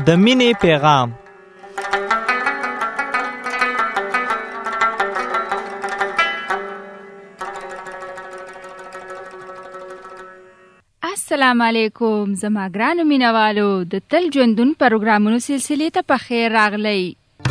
د مینې پیغام. السلام علیکم زما ګرانو مینوالو، د تل ژوندون پروګرامونو سلسلې ته په خیر راغلی.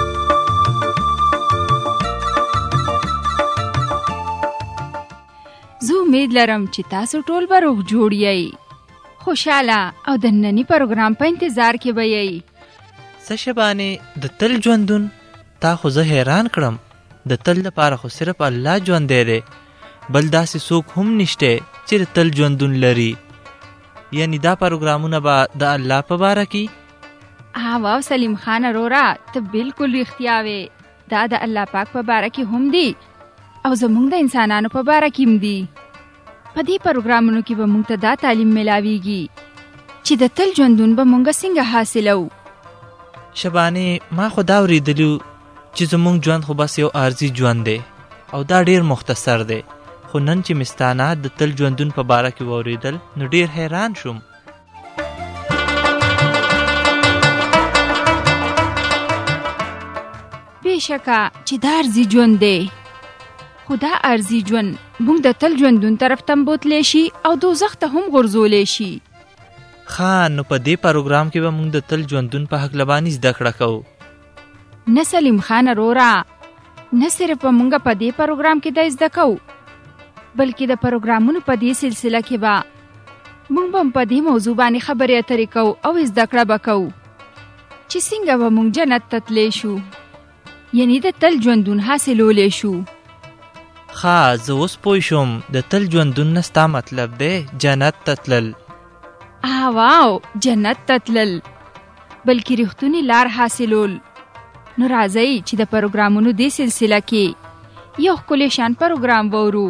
زه امید لرم چې تاسو ټول به روغ جوړ یئ، خوشاله او د ننني پروګرام په انتظار کې به یئ. څه شبانې د تل ژوندون تا خو زه حیران کړم. د تل لپاره خو صرف الله ژوندی دی، بل داسې څوک هم نشته چې د تل ژوندون لري. یعنی دا پروګرامونه به د الله په باره کې؟ واو سلیم خان اروره، ته بالکل رښتیا وې. دا د الله پاک په باره کې هم دی او زمونږ د انسانانو په باره کې هم دی. په دې پروګرامونو کې به مونږ ته دا تعلیم ملاویږي چې د تل ژوندون به مونږ څنګه حاصلو. شبانې ما خو دا اورېدلي چې زمونږ ژوند خو بس یو عارضي ژوند دی او دا ډیر مختصر دی، خو نن چې مستانه د تل ژوندون په باره کې واورېدل نو ډیر حیران شوم. بېشکه چې دا عارضي ژوند دی، خو دا عارضي ژوند موږ د تل ژوندون طرف ته بوتلی شي او دوزخ ته هم غورځولی شي. نو په دې پروګرام کې به موږ د تل ژوندون په هکله باندې زده کړه کوو. نه سلیم خان اروره، نه صرف به موږ په دې پروګرام کې دا زده کوو، بلکې د پروګرامونو په دې سلسله کې به موږ به په دې موضوع باندې خبرې اترې کوو او زده کړه به کوو چې څنګه به موږ جنت ته تللی شو، یعنی د تل ژوندون حاصلولی شو. زه اوس پوه شوم، د تل ژوندون نه ستا مطلب دی جنت ته تلل. واو، جنت ته تلل بلکې رښتونې لار حاصلول. نو راځئ چې د پروګرامونو دې سلسله کې یو ښکلی شان پروګرام وورو.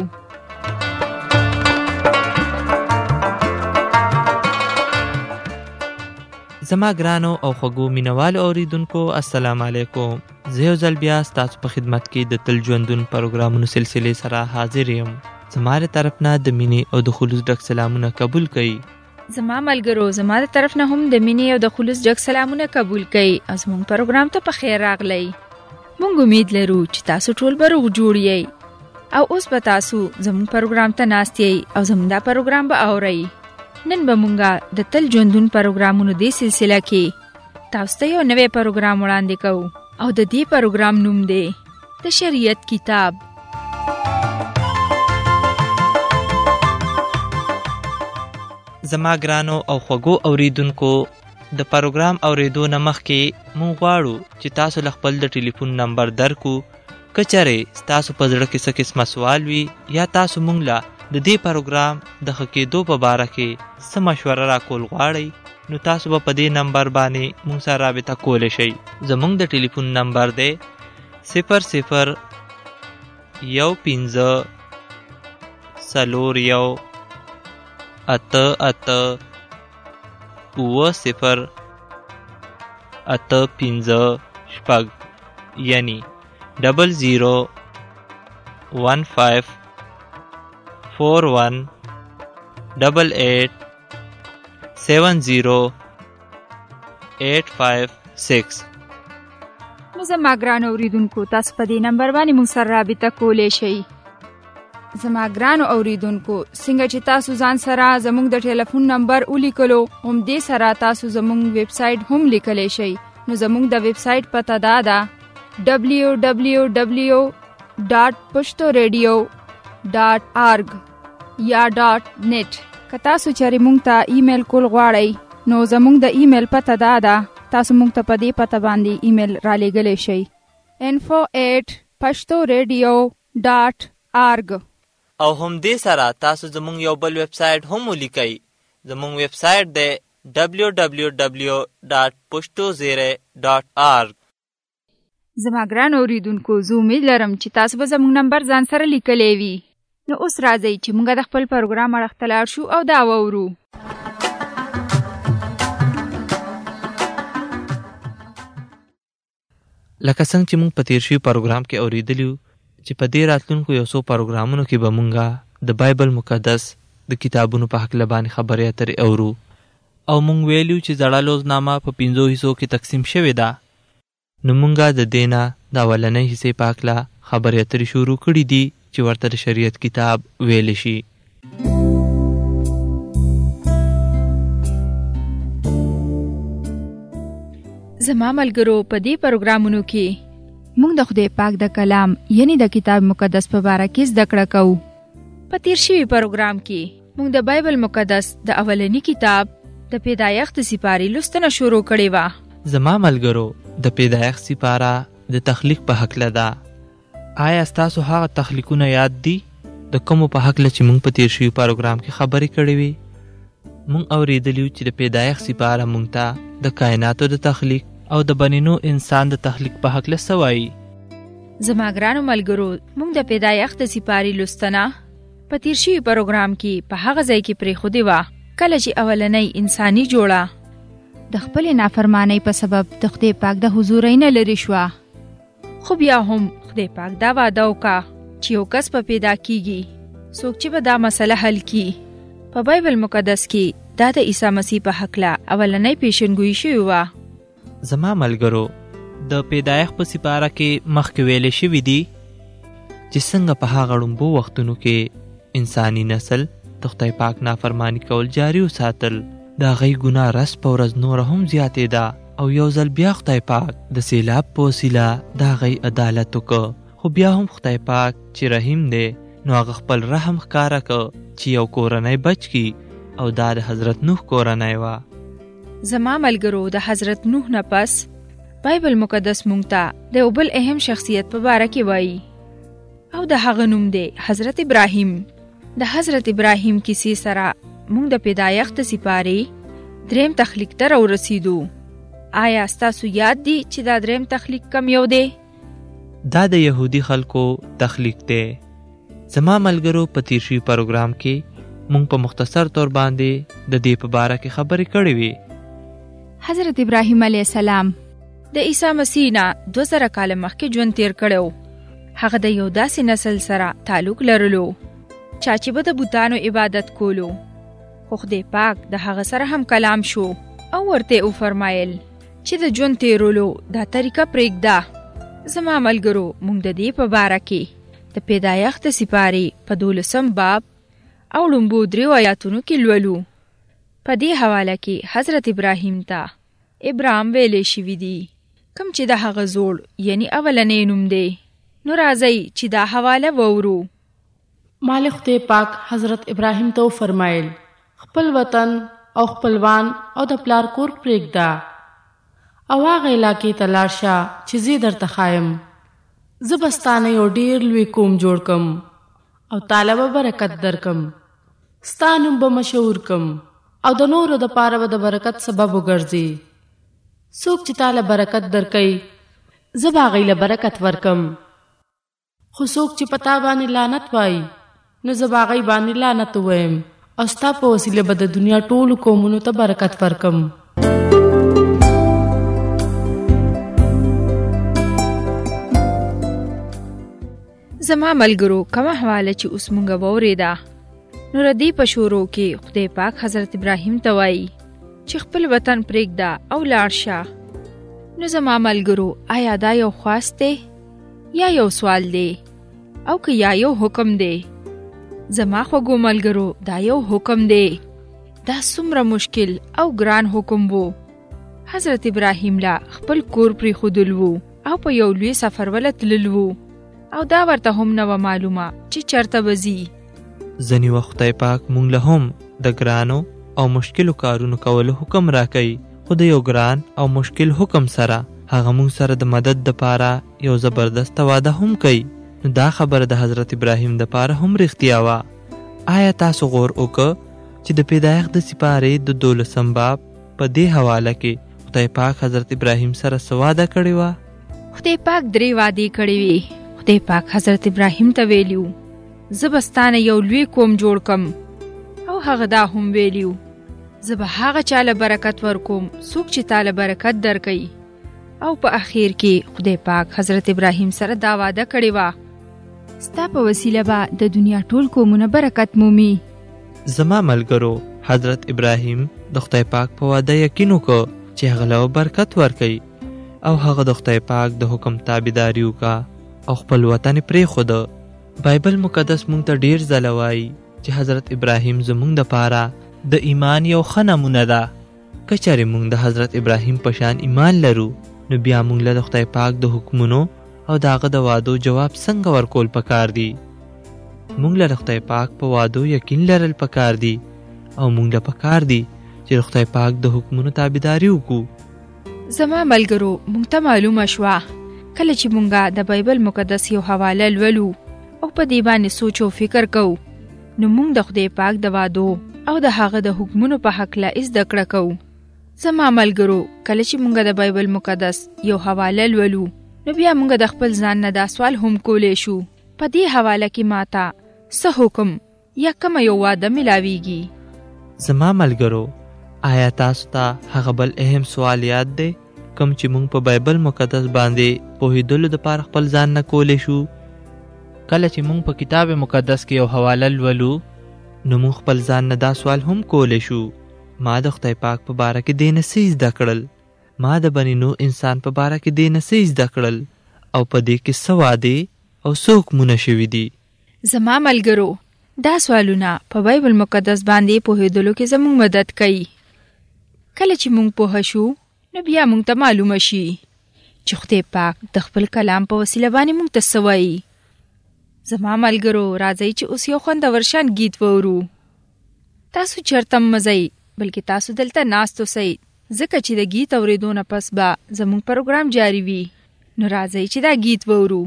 زما ګرانو او خوږو مینوالو اوریدونکو، السلام علیکم. زه یو ځل بیا ستاسو په خدمت کې د تل ژوندون پروګرامونو سلسلې سره حاضر یم. زما له طرف نه د مینې او د خلوص ډک سلامونه قبول کړئ. زما ملګرو زما د طرف نه هم د مینې او د خلوص ډک سلامونه قبول کړئ او زموږ پروګرام ته په خیر راغلی. موږ امید لرو چې تاسو ټول به روغ جوړ یئ او اوس به تاسو زموږ پروګرام ته ناست یئ او زموږ دا پروګرام به اورئ. نن به مونږه د تل ژوندون پروګرامونو دې سلسله کې تاسو ته یو نوی پروګرام وړاندې کوو او د دې پروګرام نوم دی د شریعت کتاب. زما ګرانو او خوږو اوریدونکو، د پروګرام اوریدو نه مخکې مونږ غواړو چې تاسو له خپل د ټلیفون نمبر درکو. که چېرې ستاسو په زړه کې څه قسمه سوال وي یا تاسو مونږ له د دې پروګرام د ښه کېدو په باره کې څه مشوره راکول غواړئ، نو تاسو به په دې نمبر باندې مونږ سره رابطه کولی شئ. زمونږ د ټلیفون نمبر دی 0015 41 88 9085 یعنی 0015 41 88 70 856. نو زما ګرانو اوریدونکو، تاسو په دې نمبر باندې موږ سره رابطه کولی شئ. زما ګرانو اوریدونکو، څنګه چې تاسو ځان سره زموږ د ټلیفون نمبر ولیکلو، همدې سره تاسو زموږ ویب سایټ هم لیکلی شئ. نو زموږ د ویب سایټ پته دا ده www.pushtoradio.org یا .net. که تاسو چېرې مونږ ته ایمیل کول غواړئ نو زموږ د ایمیل پته دا ده، تاسو مونږ ته په دې پته باندې ایمیل را لیږلی شئ info@pushtoradio.org. او هم دې سره تاسو زموږ یو بل ویب سایټ هم ولیکئ. زموږ ویب سایټ دی www.pushtoradio.org. زما ګران اوریدونکو، زه امید لرم چې تاسو به زموږ نمبر ځان سره لیکلی وي. نو اوس راځئ چې موږ د خپل پروګرام اړخ ته لاړ شو او دا واورو. لکه څنګه چې موږ په تیر شوي پروګرام کې اورېدلي چې په دې راتلونکو یو څو پروګرامونو کې به موږ د بایبل مقدس د کتابونو په هکله باندې خبرې اترې اورو. او مونږ ویلو چې زړه لوزنامه په 5 حصو کې تقسیم شوې ده. نو مونږه د دینه د اولنۍ حصې په هکله خبرې اترې شروع کړي دي چې ورته د شریعت کتاب ویلی شي. زما ملګرو، په دې پروګرامونو کې موږ د خدای پاک د کلام یعنی د کتاب مقدس په باره کې زده کړه کوو. په تیر شوي پروګرام کې موږ د بایبل مقدس د اولنی کتاب د پیدایښت سپارې لوستنه شروع کړې وه. زما ملګرو، د پیدایښت سپاره د تخلیق په هکله ده. آیا ستاسو هغه تخلیقونه یاد دي د کومو په هکله چې موږ په تیر شوي پروګرام کې خبرې کړې وې؟ موږ اورېدلي چې د پیدایښت سپاره موږ ته د کائناتو د تخلیق او د بنینو انسان د تخلیق په هکله څه وایي. زما ګرانو ملګرو، موږ د پیدایښت سپارې لوستنه په تیر شوي پروګرام کې په هغه ځای کې پرېښودې وه کله چې اولنۍ انساني جوړه د خپلې نافرمانۍ په سبب د خدای پاک د حضورۍ نه لرې شوه. خو بیا هم خدای پاک دا وعده وکړه چې یو کس به پیدا کیږي څوک چې به دا مسله حل کړي. په بایبل مقدس کې دا د عیسی مسیح په هکله اولنۍ پیشنګویي شوې وه. زما ملګرو، د پیدایښت په سپاره کې مخکې ویلې شوي دي چې څنګه په هغه ړومبو وختونو کې انساني نسل د خدای پاک نافرمانی کول جاري وساتل. د هغوی ګناه رس په ورځ نوره هم زیاتېده او یو ځل بیا خدای پاک د سیلاب په وسیله د هغوی عدالت وکړ. خو بیا هم خدای پاک چې رحیم دی نو هغه خپل رحم ښکاره کړ چې یو کورنۍ بچ کی او دا د حضرت نوح کورنۍ وه. زما ملګرو، د حضرت نوح نه پس بایبل مقدس مونږ ته د یو بل اهم شخصیت په باره کې وایي او د هغه نوم دی حضرت ابراهیم. د حضرت ابراهیم کیسې سره مونږ د پیدایښت سپارې دریم تخلیق ته راورسېدو. آیا ستاسو یاد دی چې دا دریم تخلیق کم یو دی؟ دا د یهودي خلکو تخلیق دی. زما ملګرو، په تیر شوي پروګرام کې مونږ په مختصر طور باندې د دې په باره کې خبرې کړې وې. حضرت ابراهیم علیه السلام د عیسی مسیح نه 2000 کاله مخکې ژوند تیر کړی. هغه د یو داسې نسل سره تعلق لرلو چا چې به د بوتانو عبادت کولو. خو خدای پاک د هغه سره هم کلام شو او ورته وفرمایل چې د ژوند تیرولو دا طریقه پرېږده. زما ملګرو، موږ د دې په باره کې د پیدایښت سپارې په 12 باب او لومبو 3 آیاتونو کې لولو. په دې حواله کې حضرت ابراهیم ته ابرام ویلې شوي دي، کوم چې د هغه زوړ یعنی اولنی نوم دی. نو راځئ چې دا حواله وورو. مالک خدای پاک حضرت ابراهیم ته فرمایل خپل وطن او خپلوان او د پلار کور پرېږده او هغه علاقې ته لاړ شه چې زه درته ښایم. زه به ستانه یو ډېر لوی قوم جوړ کم او تعالی به برکت درکم. ستا نوم به مشهور کم او د نورو دپاره به د برکت سبب وګرځي. څوک چې تعالی برکت درکوي زه به هغوی له برکت ورکم. خو څوک چې په تا باندې لعنت وایي نو زه به هغوی باندې لعنت ووایم او ستا په وسیله به د دنیا ټولو قومونو ته برکت ورکم. زما ملګرو، کومه حواله چې اوس مونږ واورېده نو ردی په شروع کې خدای پاک حضرت ابراهیم ته وایي چې خپل وطن پرېږده او لاړ شه. نو زما ملګرو، آیا دا یو خواست دی یا یو سوال دی او که یا یو حکم دی؟ زما خوږو ملګرو، دا یو حکم دی. دا څومره مشکل او ګران حکم وو. حضرت ابراهیم لا خپل کور پرېښودل وو او په یو لوی سفر وله تلل وو او دا ورته هم نه وه معلومه چې چېرته به ځي. ځینې وخت خدای پاک مونږ له هم د ګرانو او مشکلو کارونو کولو حکم راکوي، خو د یو ګران او مشکل حکم سره هغه مونږ سره د مدد دپاره یو زبردسته وعده هم کوي. نو دا خبره د حضرت ابراهیم دپاره هم رښتیا وه. آیا تاسو غور وکړه چې د پیدایښت د سپارې د 12 باب په دې حواله کې خدای پاک حضرت ابراهیم سره څه وعده کړې وه؟ خدای پاک 3 وعدې کړې وې. خدای پاک حضرت ابراهیم ته ویلیو زه به ستانه یو لوی قوم جوړ کم او هغه دا هم ویلیو زه به هغه چاله برکت ورکوم څوک چې تاله برکت درکوي. او په اخیر کې خدای پاک حضرت ابراهیم سره دا وعده کړې وه ستا په وسیله به د دنیا ټول قومونه برکت مومي. زما ملګرو، حضرت ابراهیم د خدای پاک په وعده یقین وکړ چې هغه له برکت ورکړي او هغه د خدای پاک د حکم تابعداري وکړه او خپل وطن پرېښود. بایبل مقدس مونږ ته ډیر ځله وایي چې حضرت ابراهیم زمونږ دپاره د ایمان یو ښه نمونه ده. که چېرې مونږ د حضرت ابراهیم په شان ایمان لرو نو بیا مونږ له د خدای پاک د حکمونو او د هغه د وعدو جواب څنګه ورکول پکار دي. مونږ له خدای پاک په وعدو یقین لرل پکار دي او مونږ له پکار دي چې خدای پاک د حکمونو تابعداري وکړو. زما ملګرو، مونږ ته معلومه شوه کله چې مونږه د بایبل مقدس یو حواله لولو او په دې باندې سوچ او فکر کوو نو مونږ د خدای پاک د وعدو او د هغه د حکمونو په هکله زده کړه کوو. زما ملګرو، کله چې مونږ د بایبل مقدس یو حواله لولو نو بیا مونږ د خپل ځان نه دا سوال هم کولی شو، په دې حواله کې ماته څه حکم یا کومه یو وعده ملاویږي؟ زما ملګرو، آیا تاسو ته هغه بل اهم سوال یاد دی کوم چې مونږ په بایبل مقدس باندې پوهېدلو دپاره خپل ځان نه کولی شو؟ کله چې مونږ په کتاب مقدس کې یو حواله لولو نو مونږ خپل ځان نه دا سوال هم کولی شو، ما د خدای پاک په باره کې دې نه څه زده کړل؟ ما د بني نوح انسان په باره کې دې نه څه زده کړل؟ او په دې کې څه وعدې او څه حکمونه شوي دي؟ زما ملګرو، دا سوالونه په بایبل مقدس باندې پوهېدلو کې زموږ مدد کوي. کله چې مونږ پوه شو نو بیا مونږ ته معلومه شي چې خدای پاک د خپل کلام په وسیله باندې مونږ ته څه وایي. زما ملګرو، راځئ چې اوس یو خوندور شان گیت وورو. تاسو چېرته مه ځئ بلکې تاسو دلته ناست اوسئ، ځکه چې د گیت اورېدو نه پس به زموږ پروګرام جاری وي. نو راځئ چې دا گیت وورو.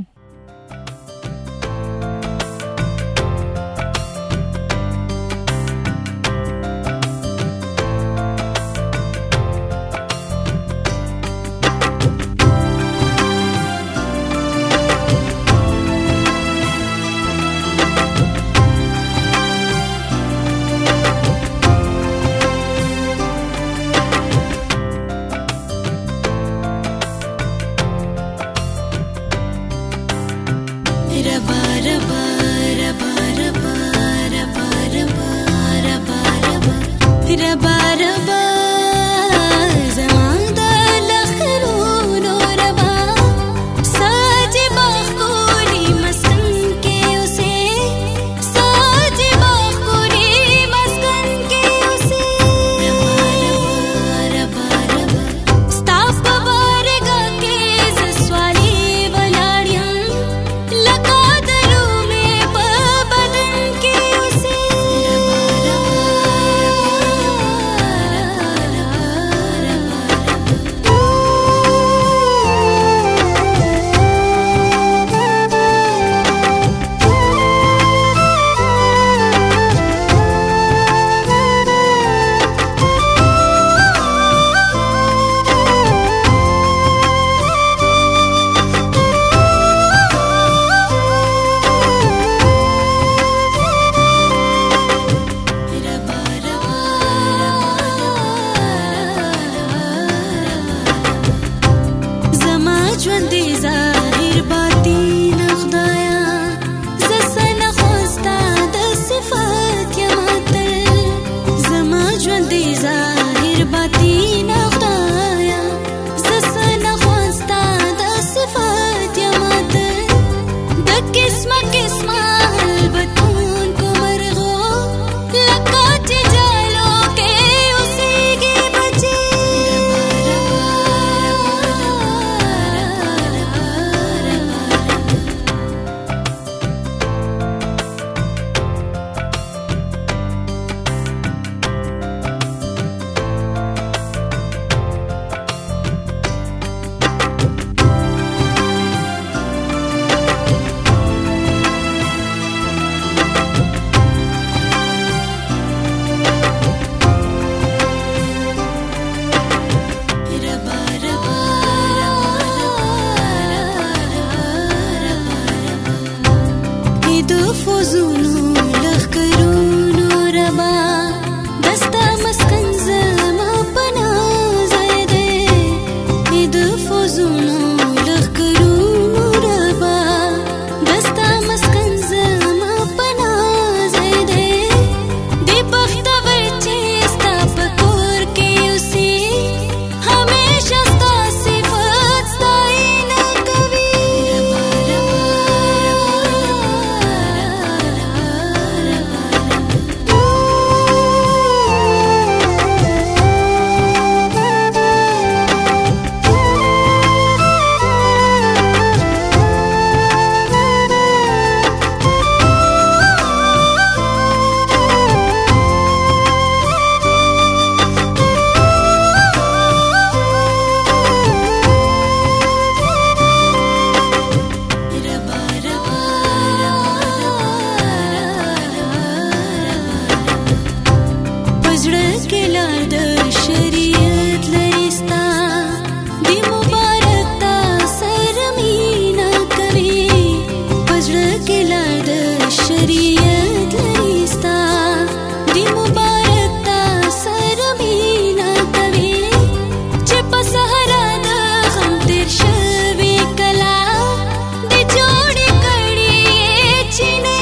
پزړه کې لار د شریعت لريستا دی مبارک تا سره مینا کوي پزړه کې لار د شریعت لريستا دی مبارک تا سره مینا کوي چې په صحرا د غم تیر شوي کلا دی جوړې کړي چې نه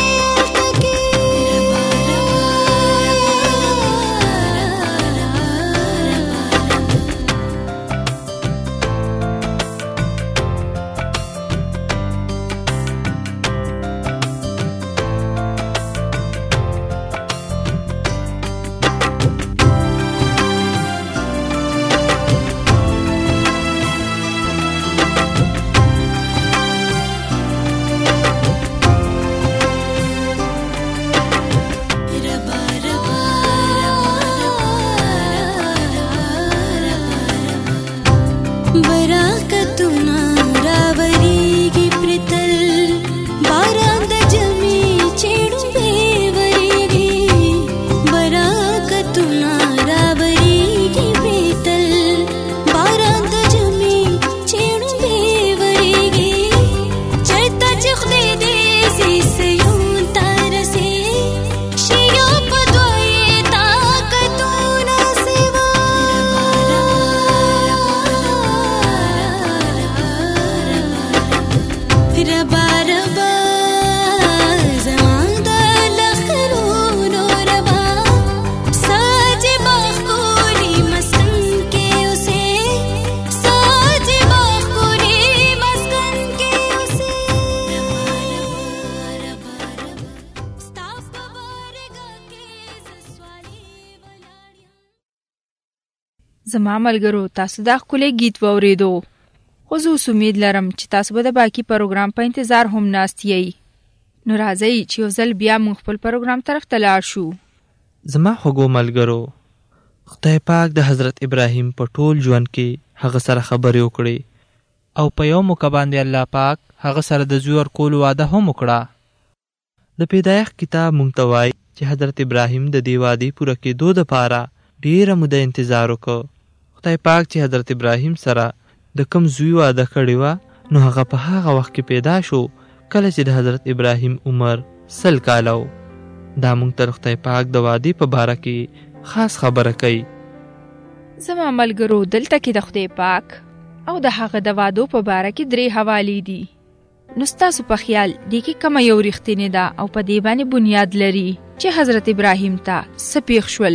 زما ملګرو تاسو دا ښکلی گیت واورېدو خو زه اوس امید لرم چې تاسو به د باقي پروګرام په انتظار هم ناست یئ نو راځئ چې یو ځل بیا موږ خپل پروګرام طرف ته لاړ شو زما خوږو ملګرو خدای پاک د حضرت ابراهیم په ټول ژوند کې هغه سره خبرې وکړې او په یو موقع باندې الله پاک هغه سره د زوی ورکولو وعده هم وکړه د پیدایښت کتاب موږ ته وایي چې حضرت ابراهیم د دې وعدې پوره کېدو دپاره ډېره موده انتظار وکړ خدای پاک چې حضرت ابراهیم سره د کوم زوی واده کړې وه نو هغه په هغه وخت کې پیدا شو کله چې د حضرت ابراهیم عمر 100 کاله و دا موږ ته خدای پاک د وعدې په باره کې خاص خبره کوي زما ملګرو دلته کې د خدای پاک او د هغه د وعدو په باره کې 3 حوالې دي نو ستاسو په خیال دې کې کومه یو رښتینې ده او په دې باندې بنیاد لري چې حضرت ابراهیم ته څه پیښ شول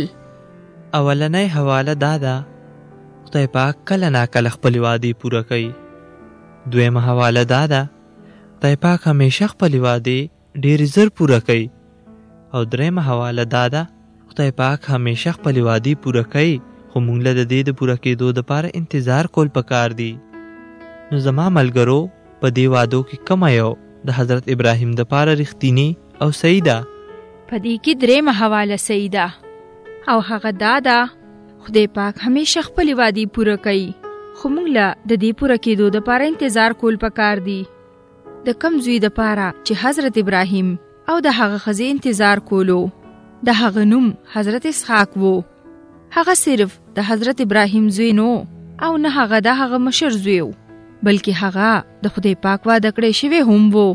اولنۍ حواله دا ده خدای پاک کله ناکله خپلې وعدې پوره کوي دویمه حواله دا ده خدای پاک همیشه خپلې وعدې ډېرې زر پوره کوي او دریمه حواله دا ده خدای پاک همیشه خپلې وعدې پوره کوي خو موږ له د دې د پوره کېدو دپاره انتظار کول پکار دي نو زما ملګرو په دې وعدو کې کومه یو د حضرت ابراهیم دپاره رښتینې او صحیح ده په دې کې دریمه حواله صحیح ده او هغه دا ده خدای پاک همیشه خپلې وعدې پوره کوي خو موږ له د دې پوره کېدو دپاره انتظار کول پکار دي د کم زوی دپاره چې حضرت ابراهیم او د هغه ښځې انتظار کولو د هغه نوم حضرت اسحاق و هغه صرف د حضرت ابراهیم زوی نو او نه هغه د هغه مشر زوی و بلکې هغه د خدای پاک وعده کړی شوی هم و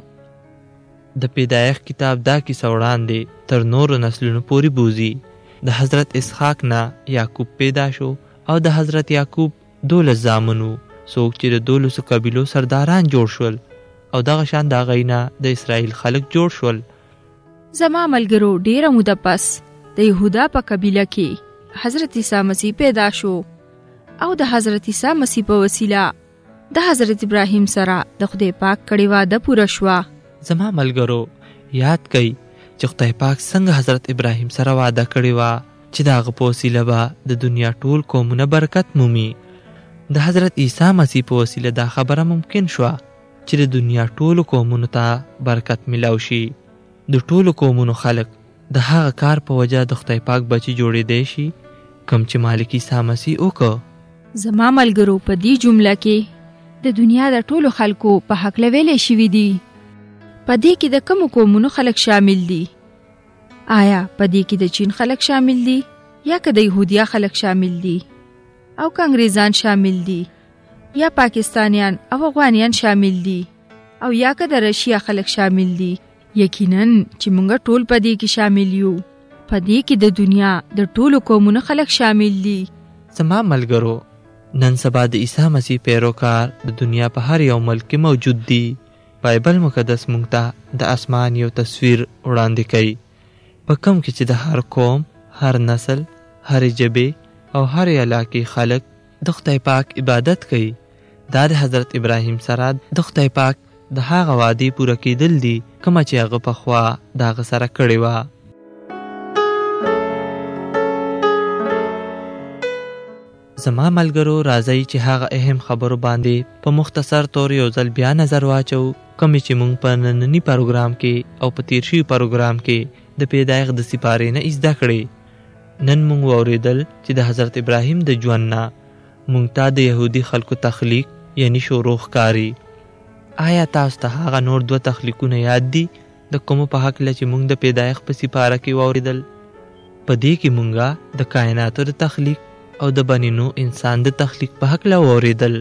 د پیدایښت کتاب دا کیسه وړاندې تر نورو نسلونو پورې بوځي د حضرت اسحاق نه یعقوب پیدا شو او د حضرت یعقوب 12 زامن وو څوک چې د 12 قبیلو سرداران جوړ شول او دغه شان د هغوی نه د اسرائیل خلک جوړ شول زما ملګرو ډېره موده پس د یهودا په قبیله کې حضرت عیسی مسیح پیدا شو او د حضرت عیسی مسیح په وسیله د حضرت ابراهیم سره د خدای پاک کړې وعده پوره شوه زما ملګرو یاد کئ چې خدای پاک څنګه حضرت ابراهیم سره وعده کړې وه چې د هغه په وسیله به د دنیا ټول قومونه برکت مومي د حضرت عیسی مسیح په وسیله دا خبره ممکن شوه چې د دنیا ټولو قومونو ته برکت ملاو شي د ټولو قومونو خلک د هغه کار په وجه د خدای پاک بچي جوړېدی شي کوم چې مالک عیسی مسیح وکړ زما ملګرو په دې جمله کې د دنیا د ټولو خلکو په هکله ویلی شوي دي په دې کې د کومو قومونو خلک شامل دي آیا په دې کې د چین خلک شامل دي یا که د یهودیا خلک شامل دي او که انګریزان شامل دي یا پاکستانیان او افغانیان شامل دي او یا که د رشیا خلک شامل دي، یقینا چې موږ ټول په دې کې شامل یو. په دې کې د دنیا د ټولو قومونو خلک شامل دي. زما ملګرو، نن سبا د عیسی مسیح پیروکار د دنیا په هر یو ملک کې موجود دي. بایبل مقدس موږ ته د اسمان یو تصویر وړاندې کوي، په کوم کې چې د هر قوم، هر نسل، هر ژبې او هر علاقې خلک د خدای پاک عبادت کوي. دا د حضرت ابراهیم سره د خدای پاک د هغه وعدې پوره کېدل دي کومه چې هغه پخوا د هغه سره کړې وه. زما ملګرو، راځئ چې هغه اهم خبرو باندې په مختصر طور یو ځل بیا نظر واچو، کومې چې موږ په ننني پروګرام کې او په تیر شوي پروګرام کې د پیدایښت د سپارې نه زده کړې. نن موږ واورېدل چې د حضرت ابراهیم د ژوند نه موږ ته د یهودي خلکو تخلیق یعنی شروع ښکاري. آیا تاسو ته هغه نور 2 تخلیقونه یاد دي د کومو په هکله چې موږ د پیدایښت په سپاره کې واورېدل؟ په دې کې موږ د کائناتو د تخلیق او د بني نوح انسان د تخلیق په هکله واورېدل.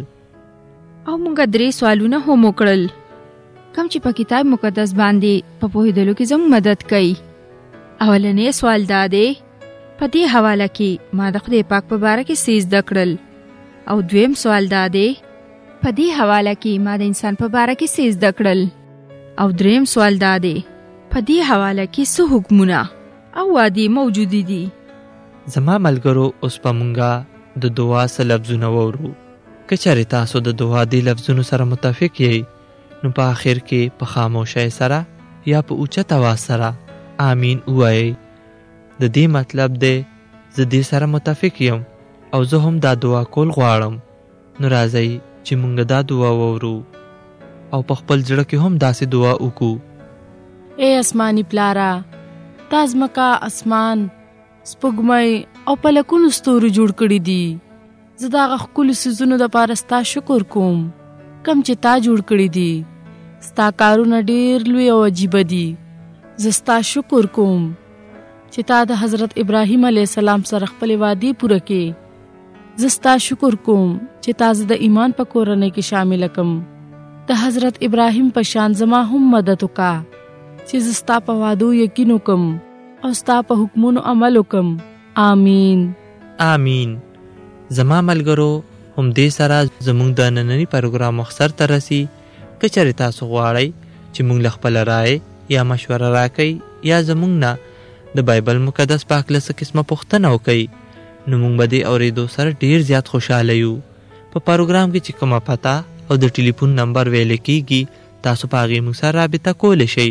او موږ 3 سوالونه هم وکړل کوم چې په کتاب مقدس باندې په پوهېدلو کې زموږ مدد کوي. اولنی سوال دا دی، په دې حواله کې ما د خدای پاک په باره کې څه زده کړل؟ او دویم سوال دا دی، په دې حواله کې ما د انسان په باره کې څه زده کړل؟ او دریم سوال دا دی، په دې حواله کې څه حکمونه او وعدې موجود دي؟ زما ملګرو، اوس په مونږه د دعا څه لفظونه وورو. که چېرې تاسو د دعا دې لفظونو سره متفق یئ، نو په آخر کې په خاموشۍ سره یا په اوچت اواز سره آمین ووایئ. د دې مطلب دی زه دې سره متفق یم او زه هم دا دعا کول غواړم. نو راځئ چې مونږ دا دعا وورو او په خپل زړه کې هم داسې دعا وکړو. اے اسماني پلاره، تا ځمکه، اسمان، سپوږمۍ او په لکونو ستورو جوړ کړي دي. زه د هغه ښکلو څیزونو دپاره ستا شکر کوم کوم چې تا جوړ کړي دي. ستا کارونه ډېر لوی او عجیبه دي. زه ستا شکر کوم چې تا د حضرت ابراهیم علیه السلام سره خپلې وعدې پوره کړې. زه ستا شکر کوم چې تا زه د ایمان په کورنۍ کې شامله کم. د حضرت ابراهیم په شان زما هم مدد وکړه چې زه ستا په وعدو یقین وکم او ستا په حکمونو عمل وکم. آمین. آمین. زما ملګرو، هم دې سره زموږ د ننني پروګرام مخسر ته رسي. که چېرې تاسو غواړئ چې موږ له خپله رایې یا مشوره راکئ یا زموږ نه د بایبل مقدس په هکله څه قسمه پوښتنه وکئ، نو موږ به دې اورېدو سره ډېر زیات خوشحاله یو. په پروګرام کې چې کومه پته او د ټلیفون نمبر ویل کېږي، تاسو په هغې موږ سره رابطه کولی شئ.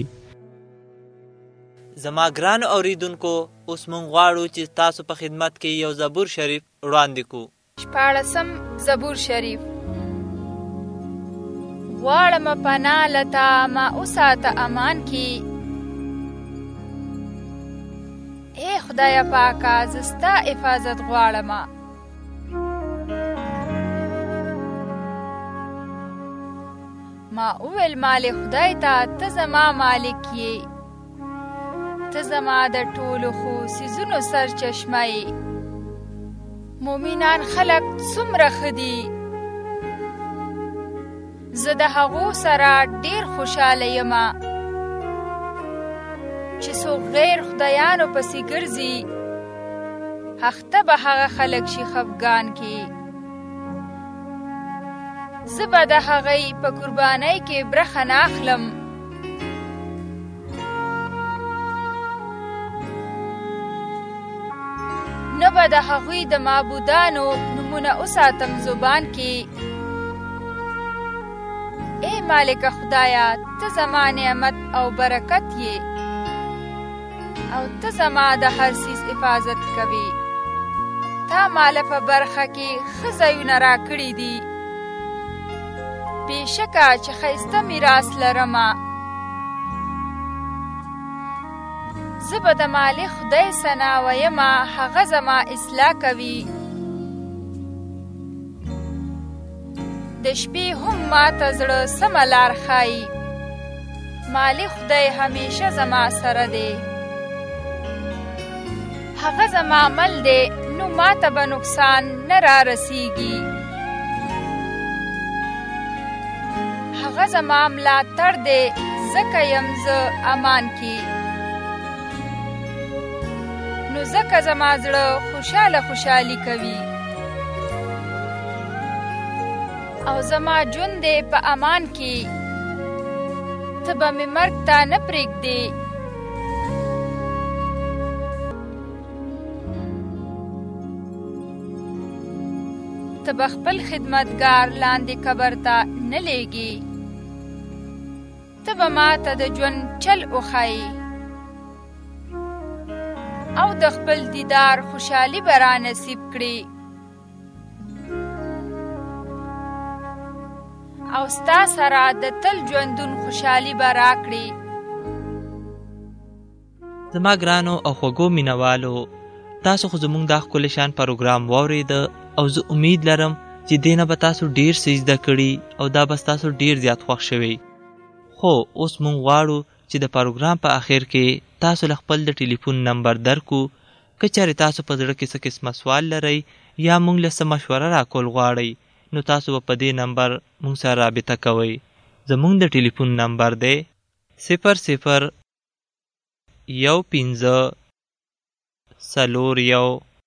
زما ګرانو اوریدونکو، اوس موږ غواړو چې تاسو په خدمت کې یو زبور شریف وړاندې کړو. 14 زبور شریف. غواړم پناه لتا ما اوساته امان کی، اے خدای پاکا زستا حفاظت غواړم. ما اول مال خدای ته ته زما مالک یې، ته زما د ټولو خو سيزونو سرچشمه یې. مومنان خلق څومره ښه دي، زه د هغو سره ډېر خوشحاله یم. چې څوک غیر خدایانو پسې ګرځي، اخته به هغه خلک شي خفګان کې. زه به د هغوی په قربانۍ کې برخه نه اخلم. نه به د هغوی د معبودانو نومونه وساتم زبان کې. اے مالک خدایا، ته زما نعمت او برکت یې، او ته زما د هر څیز حفاظت کوي. تا ماله په برخه کې ښه ځایونه راکړي دي. بېشکه چې ښایسته میراث لرمه. زه به د مالک خدای ثنا ویمه، هغه زما اصلاح کوي. د شپې هم ماته زړه سمه لار ښایي. مالک خدای همیشه زما سره دی. هغه زما عمل دی نو ماته به نقصان نه را رسیږي. هغه زما ملاتړ دی ځکه یم زه امان کې. نو ځکه زما زړه خوشحالي کوي او زما ژوند دی په امان کې. ته به مې مرګ ته نه پرېږدې. ته به خپل خدمتګار لاندې قبر ته نه لیږې. ته به ماته د ژوند چل وښایې او د خپل دیدار خوشحالي به را نصیب کړې او ستا سره د تل ژوندون خوشحالي به راکړې. زما ګرانو او خوږو مینوالو، تاسو خو زموږ دا ښکلی شان پروګرام واورېده او زه امید لرم چې دې نه به تاسو ډېر څه زده کړي او دا به ستاسو ډېر زیات خوښ شوی. خو اوس مونږ غواړو چې د پروګرام په آخر کې تاسو له خپل د ټلیفون نمبر درکو. که چېرې تاسو په زړه کې څه قسمه سوال لرئ یا مونږ له څه مشوره راکول غواړئ نو تاسو به په دې نمبر مونږ سره رابطه کوئ. زموږ د ټلیفون نمبر دی 00 15 41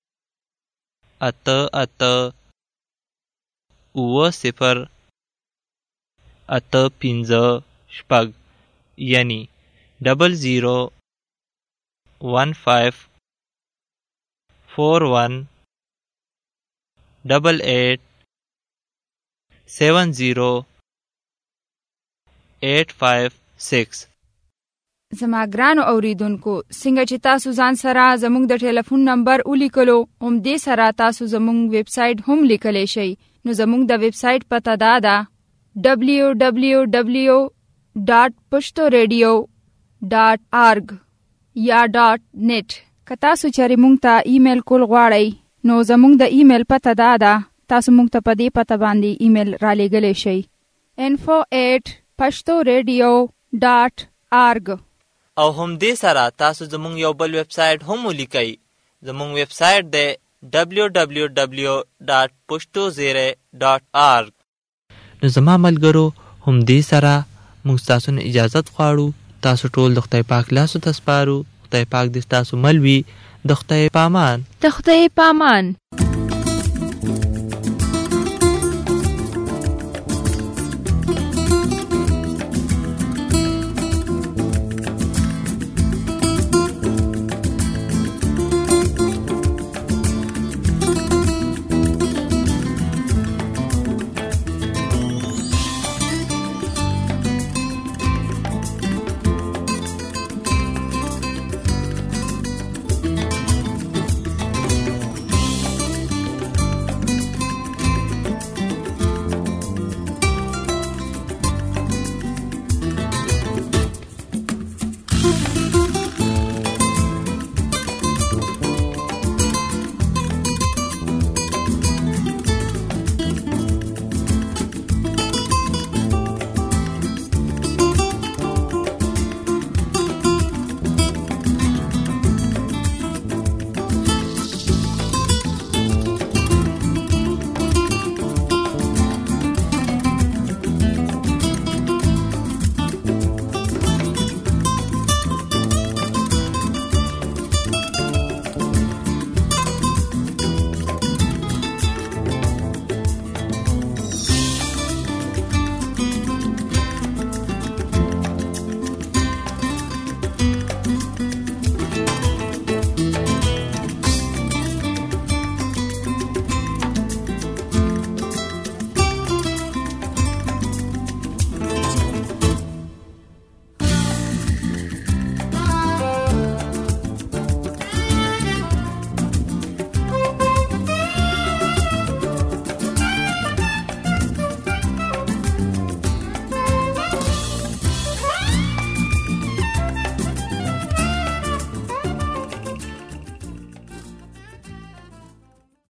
88 90 85 شپږ، یعنی 00 15 41 88 70 856. زما ګرانو اوریدونکو، څنګه چې تاسو ځان سره زموږ د ټلیفون نمبر ولیکلو، همدې سره تاسو زموږ ویب سایټ هم لیکلی شئ. نو زموږ د ویب سایټ پته دا ده www.pushtoradio.org یا .net. که تاسو چېرې موږ ته ایمیل کول غواړئ نو زموږ د ایمیل پته دا ده، تاسو موږ ته په دې پته باندې ایمیل را لیږلی شئ info@pushtoradio.org. او همدې سره تاسو زموږ یو بل ویب سایټ هم ولیکئ. زموږ ویب سایټ دی www.pushtoradio.org. نو زما ملګرو، همدې سره موږ تاسو نه اجازت غواړو. تاسو ټول د خدای پاک لاسو ته سپارو. خدای پاک دې تاسو مل وي. د خدای پامان.